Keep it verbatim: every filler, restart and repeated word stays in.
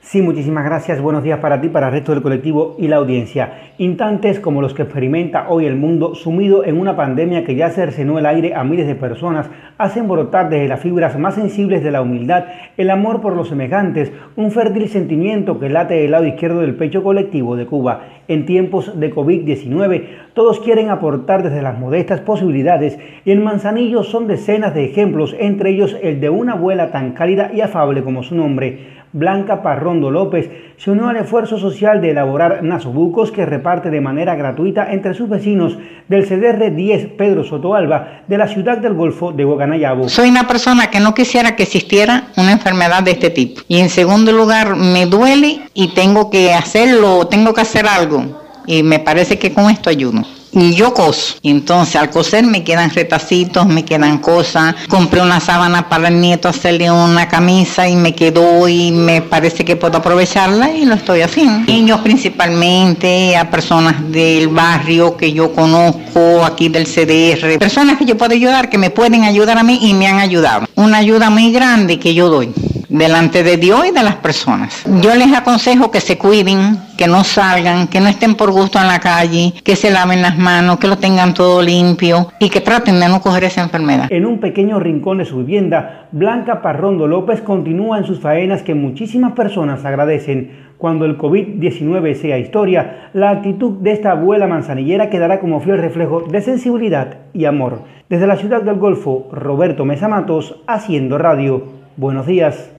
Sí, muchísimas gracias. Buenos días para ti, para el resto del colectivo y la audiencia. Instantes como los que experimenta hoy el mundo, sumido en una pandemia que ya cercenó el aire a miles de personas, hacen brotar desde las fibras más sensibles de la humildad el amor por los semejantes, un fértil sentimiento que late del lado izquierdo del pecho colectivo de Cuba. En tiempos de COVID diecinueve, todos quieren aportar desde las modestas posibilidades y en Manzanillo son decenas de ejemplos, entre ellos el de una abuela tan cálida y afable como su nombre. Blanca Parrondo López se unió al esfuerzo social de elaborar nasobucos que reparte de manera gratuita entre sus vecinos del C D R diez Pedro Sotoalba de la ciudad del Golfo de Guacanayabo. Soy una persona que no quisiera que existiera una enfermedad de este tipo. Y en segundo lugar, me duele y tengo que hacerlo, tengo que hacer algo. Y me parece que con esto ayudo. Y yo coso. Y entonces al coser me quedan retacitos, me quedan cosas. Compré una sábana para el nieto hacerle una camisa y me quedó y me parece que puedo aprovecharla y lo estoy haciendo. Niños principalmente, a personas del barrio que yo conozco, aquí del C D R. Personas que yo puedo ayudar, que me pueden ayudar a mí y me han ayudado. Una ayuda muy grande que yo doy delante de Dios y de las personas. Yo les aconsejo que se cuiden, que no salgan, que no estén por gusto en la calle, que se laven las manos, que lo tengan todo limpio y que traten de no coger esa enfermedad. En un pequeño rincón de su vivienda, Blanca Parrondo López continúa en sus faenas que muchísimas personas agradecen. Cuando el COVID diecinueve sea historia, la actitud de esta abuela manzanillera quedará como fiel reflejo de sensibilidad y amor. Desde la ciudad del Golfo, Roberto Mesa Matos, Haciendo Radio. Buenos días.